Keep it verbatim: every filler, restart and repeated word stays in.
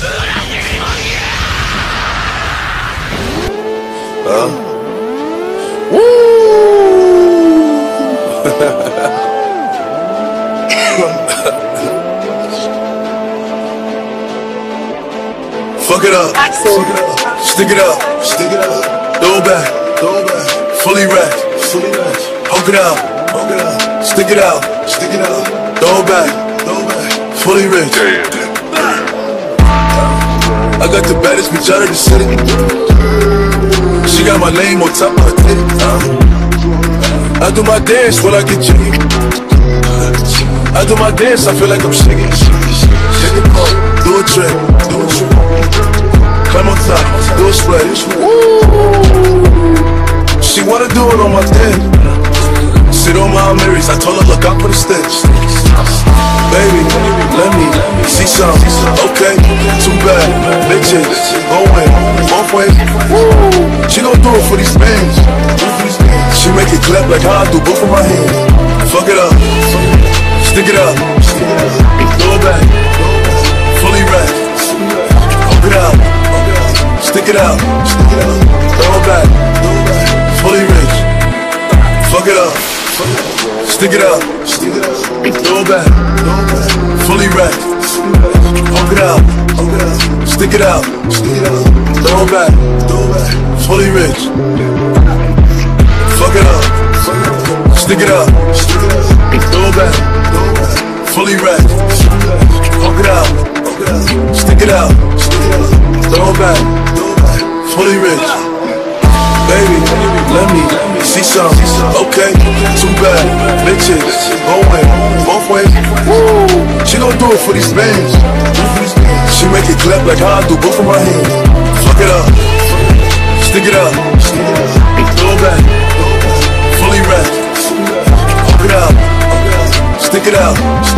Huh? Woo! Fuck it up. Fuck it up. Stick it up. Stick it up. Throw it back. Throw it back. Fully wrapped. Fully wrapped. Poke it out. Poke it out. Stick it out. Stick it out. Throw it back. Throw it back. Fully rich. I got the baddest bitch out of the city. She got my name on top of her titty. I do my dance when I get jiggy. I do my dance, I feel like I'm shaking. Shake it up, do a trick, do a trick. Climb on top, do a spread. She wanna do it on my dick. Sit on my Marys, I told her look out for the sticks. Baby, let me see some. Okay, too bad, bitches going both ways. She gon' do it for these bands. She make it clap like how I do both of my hands. Fuck it up, stick it up, throw it back, fully wrapped. Poke it out, stick it out, throw it back, fully rich. Fuck it up, stick it up, throw it back, fully wrapped. Poke it out, stick it out, throw it back, fully rich. Fuck it up, stick it up, throw it back, fully wrapped. Poke it out, stick it out, throw it back, fully rich. Baby, let me see some. Okay, too bad, bitches going both ways. She gon' do it for these bands. She make it clap like how I do both of my hands. Fuck it up, stick it up, throw it back, fully wrapped. Poke it out, stick it out.